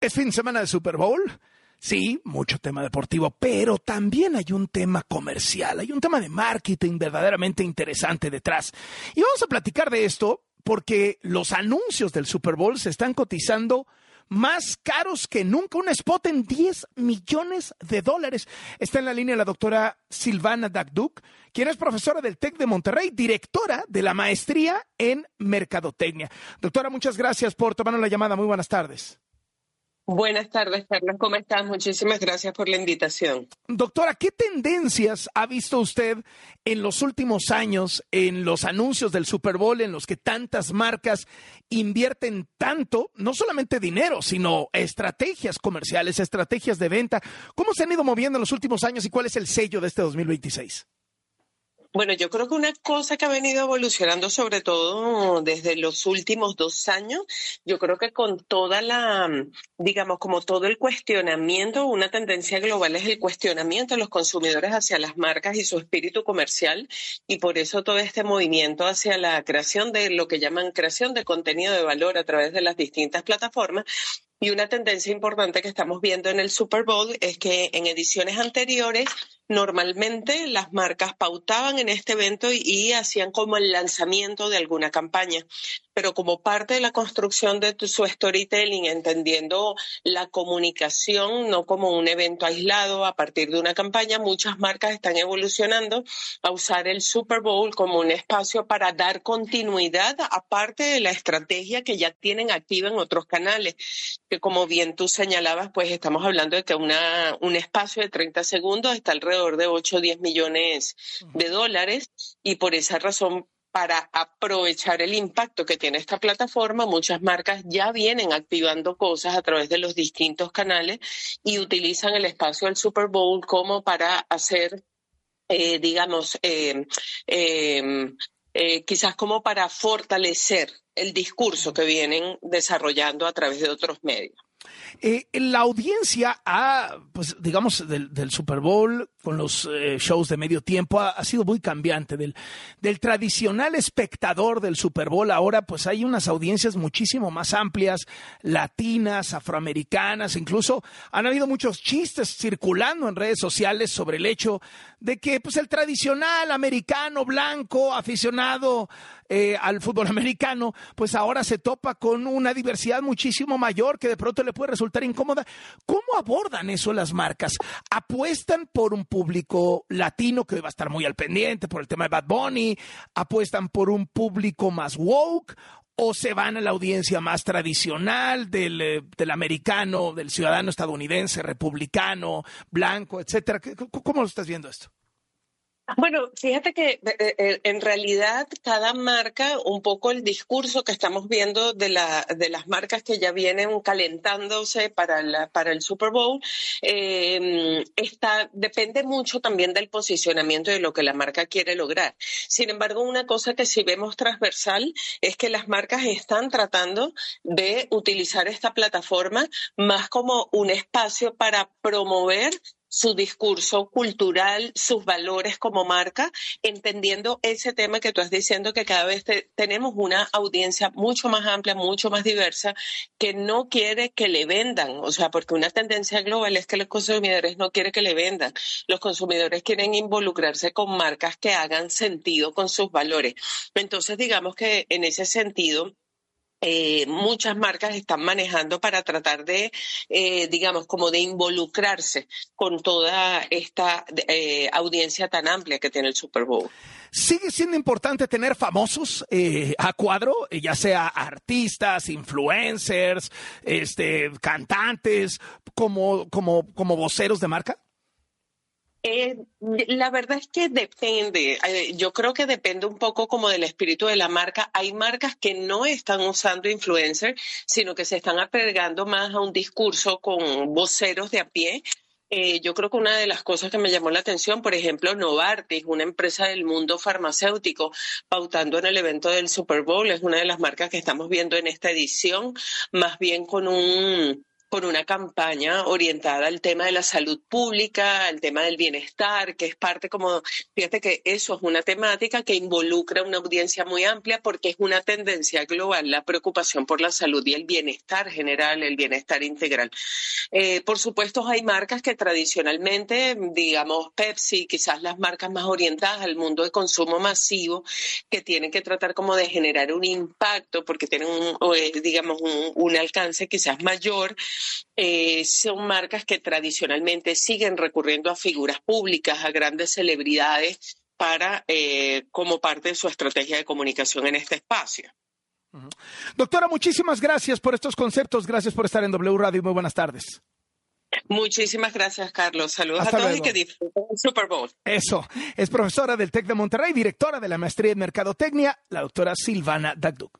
Es fin de semana de Super Bowl. Sí, mucho tema deportivo, pero también hay un tema comercial, hay un tema de marketing verdaderamente interesante detrás. Y vamos a platicar de esto porque los anuncios del Super Bowl se están cotizando más caros que nunca. Un spot en $10 millones. Está en la línea la doctora Silvana Dagduk, quien es profesora del TEC de Monterrey, directora de la maestría en Mercadotecnia. Doctora, muchas gracias por tomarnos la llamada. Muy buenas tardes. Buenas tardes, Carlos. ¿Cómo estás? Muchísimas gracias por la invitación. Doctora, ¿qué tendencias ha visto usted en los últimos años en los anuncios del Super Bowl en los que tantas marcas invierten tanto, no solamente dinero, sino estrategias comerciales, estrategias de venta? ¿Cómo se han ido moviendo en los últimos años y cuál es el sello de este 2026? Bueno, yo creo que una cosa que ha venido evolucionando sobre todo desde los últimos 2 años, yo creo que con toda digamos, como todo el cuestionamiento, una tendencia global es el cuestionamiento de los consumidores hacia las marcas y su espíritu comercial, y por eso todo este movimiento hacia la creación de lo que llaman creación de contenido de valor a través de las distintas plataformas. Y una tendencia importante que estamos viendo en el Super Bowl es que en ediciones anteriores normalmente las marcas pautaban en este evento y hacían como el lanzamiento de alguna campaña. Pero como parte de la construcción de su storytelling, entendiendo la comunicación no como un evento aislado a partir de una campaña, muchas marcas están evolucionando a usar el Super Bowl como un espacio para dar continuidad aparte de la estrategia que ya tienen activa en otros canales, que como bien tú señalabas, pues estamos hablando de que un espacio de 30 segundos está alrededor de 8 o 10 millones de dólares, y por esa razón, para aprovechar el impacto que tiene esta plataforma, muchas marcas ya vienen activando cosas a través de los distintos canales y utilizan el espacio del Super Bowl como para hacer, quizás como para fortalecer el discurso que vienen desarrollando a través de otros medios. La audiencia pues digamos, del Super Bowl con los shows de medio tiempo ha sido muy cambiante. Del tradicional espectador del Super Bowl, ahora pues hay unas audiencias muchísimo más amplias, latinas, afroamericanas. Incluso han habido muchos chistes circulando en redes sociales sobre el hecho de que pues el tradicional americano blanco aficionado al fútbol americano, pues ahora se topa con una diversidad muchísimo mayor que de pronto le puede resultar incómoda. ¿Cómo abordan eso las marcas? ¿Apuestan por un público latino que va a estar muy al pendiente por el tema de Bad Bunny? ¿Apuestan por un público más woke? ¿O se van a la audiencia más tradicional del americano, del ciudadano estadounidense, republicano, blanco, etcétera? ¿Cómo lo estás viendo esto? Bueno, fíjate que en realidad cada marca, un poco el discurso que estamos viendo de las marcas que ya vienen calentándose para el Super Bowl, depende mucho también del posicionamiento de lo que la marca quiere lograr. Sin embargo, una cosa que sí vemos transversal es que las marcas están tratando de utilizar esta plataforma más como un espacio para promover su discurso cultural, sus valores como marca, entendiendo ese tema que tú estás diciendo, que cada vez tenemos una audiencia mucho más amplia, mucho más diversa, que no quiere que le vendan. O sea, porque una tendencia global es que los consumidores no quieren que le vendan. Los consumidores quieren involucrarse con marcas que hagan sentido con sus valores. Entonces, digamos que en ese sentido, muchas marcas están manejando para tratar de, digamos, como de involucrarse con toda esta audiencia tan amplia que tiene el Super Bowl. ¿Sigue siendo importante tener famosos a cuadro, ya sea artistas, influencers, cantantes, como voceros de marca? La verdad es que depende. Yo creo que depende un poco como del espíritu de la marca. Hay marcas que no están usando influencers, sino que se están apegando más a un discurso con voceros de a pie. Yo creo que una de las cosas que me llamó la atención, por ejemplo, Novartis, una empresa del mundo farmacéutico, pautando en el evento del Super Bowl, es una de las marcas que estamos viendo en esta edición, más bien con un por una campaña orientada al tema de la salud pública, al tema del bienestar, que es parte como, fíjate que eso es una temática que involucra una audiencia muy amplia porque es una tendencia global, la preocupación por la salud y el bienestar general, el bienestar integral. Por supuesto, hay marcas que tradicionalmente, digamos Pepsi, quizás las marcas más orientadas al mundo de consumo masivo, que tienen que tratar como de generar un impacto porque tienen un alcance quizás mayor. Son marcas que tradicionalmente siguen recurriendo a figuras públicas, a grandes celebridades como parte de su estrategia de comunicación en este espacio. Doctora, muchísimas gracias por estos conceptos, gracias por estar en W Radio y muy buenas tardes. Muchísimas gracias, Carlos. Saludos Hasta a todos luego. y que disfruten el Super Bowl. Eso, es profesora del TEC de Monterrey, directora de la maestría en Mercadotecnia, la doctora Silvana Dagduk.